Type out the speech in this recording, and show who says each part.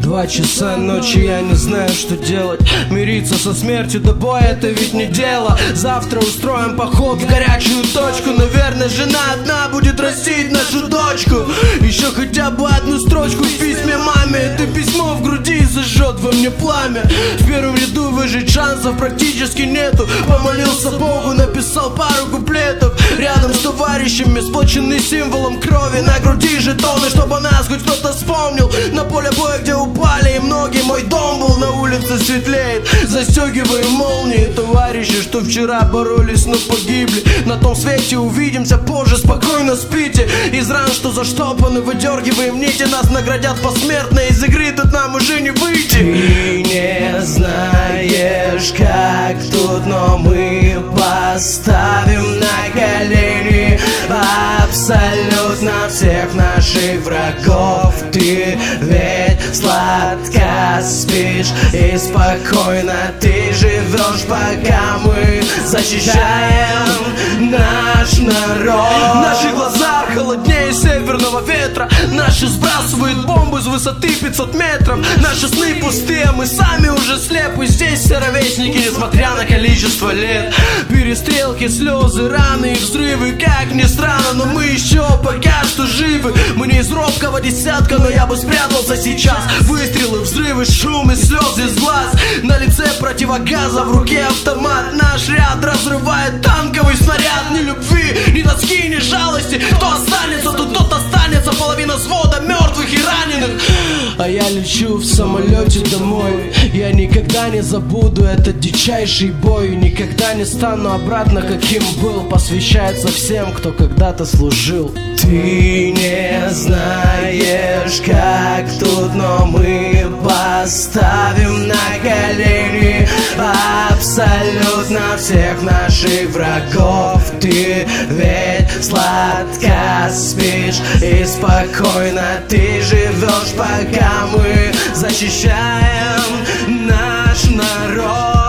Speaker 1: 2 часа ночи, я не знаю, что делать. Мириться со смертью до боя, это ведь не дело. Завтра устроим поход в горячую точку. Наверное, жена одна будет растить нашу дочку. Еще хотя бы одну строчку в письме маме. Это письмо в груди зажжет во мне пламя. В первом ряду выжить шансов практически нету. Помолился Богу, написал пару куплетов. Рядом с товарищами, сплоченный символом крови. На груди жетоны, чтобы нас хоть кто-то вспомнил. На поле боя, где упали и многие, мой дом был, на улице светлеет. Застегиваем молнии, товарищи, что вчера боролись, но погибли. На том свете увидимся позже, спокойно спите. Из ран, что заштопаны, выдергиваем нити. Нас наградят посмертно, из игры тут нам уже не выйти.
Speaker 2: Ты не знаешь, как тут, но мы поставим на колени абсолютно всех наших врагов. Ты ведь сладко спишь и спокойно ты живешь, пока мы защищаем наш народ.
Speaker 1: Наши глаза холоднее северного ветра. Наши сбрасывают бомбы с высоты 500 метров. Наши сны пустые, мы сами уже слепы. Здесь все ровесники, несмотря на количество лет. Перестрелки, слезы, раны и взрывы, как ни странно, но мы еще пока что живы. Мы не из робкого десятка, но я бы спрятался сейчас. Выстрелы, взрывы, шум и слезы из глаз. На лице противогаза, в руке автомат. Наш ряд разрывает танковый снаряд. Ни любви, ни тоски, ни жалости. Кто останется, тут тот останется. Половина взвода мертвых и раненых. А я лечу в самолете домой. Я никогда не забуду этот дичайший бой. Никогда не стану обратно, каким был. Посвящается всем, кто когда-то служил.
Speaker 2: Ты не знаешь, как тут, но мы поставим на колени абсолютно всех наших врагов. Ты ведь сладко спишь и спокойно ты живешь, пока мы защищаем наш народ.